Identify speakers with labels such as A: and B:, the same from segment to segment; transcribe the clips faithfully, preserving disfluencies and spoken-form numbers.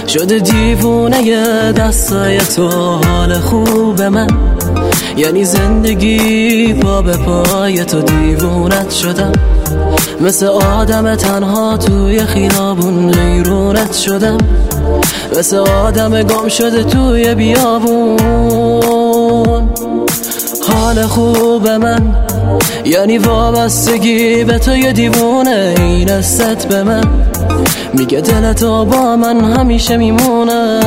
A: شده دیوونه دستای تو حال خوب من، یعنی زندگی پا به پای تو دیوونت شدم، مثل آدم تنها توی خیابون حیرونت شدم، مثل آدم گم شده توی بیابون. حال خوب من یعنی وابستگی به تو یه دیوونه، این است به من میگه دلتو با من همیشه میمونه.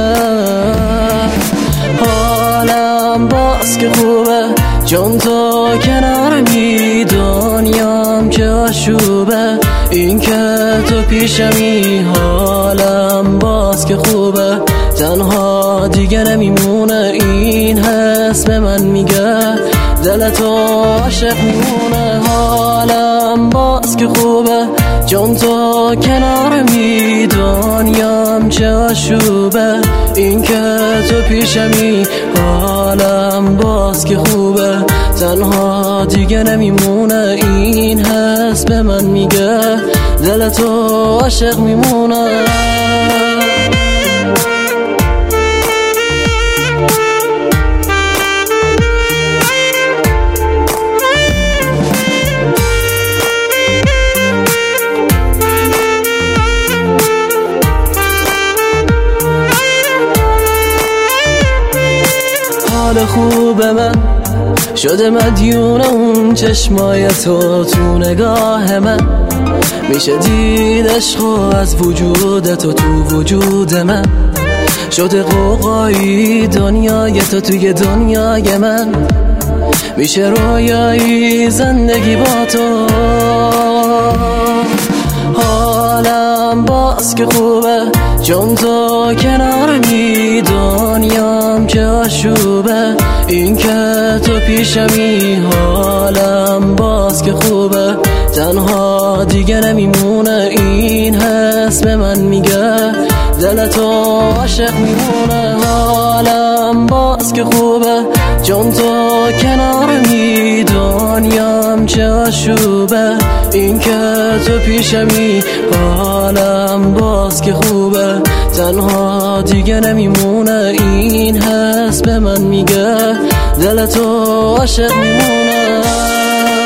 A: حالم باز که خوبه چون تو کنارمی، دنیام که آشوبه این که تو پیشمی. حالم باز که خوبه تنها دیگه نمیمونه، این حس به من میگه دلتو عاشق میمونه. حالم باز که خوبه چون تو کنارمی، دنیام چه آشوبه این که تو پیشمی. حالم باز که خوبه تنها دیگه نمیمونه، این حس به من میگه دلتو عاشق میمونه. حال خوب من شده مدیون اون چشمای تو تو نگاه من، میشه دید عشقو از وجود تو تو وجود من، شده قوقایی دنیای تو توی دنیای من، میشه رویایی زندگی با تو. حالم باز که خوبه چون تو کنارمی، دنیام که آشوبه این که تو پیشمی. حالم باز که خوبه تنها دیگه نمیمونه، این حس به من میگه دلتو عاشق میمونه. حالم باز که خوبه چون تو کنارمی، دنیام چه آشوبه این که تو پیشمی. حالم باز که خوبه تنها دیگه نمیمونه، این حس به من میگه دلتو عاشق میمونه.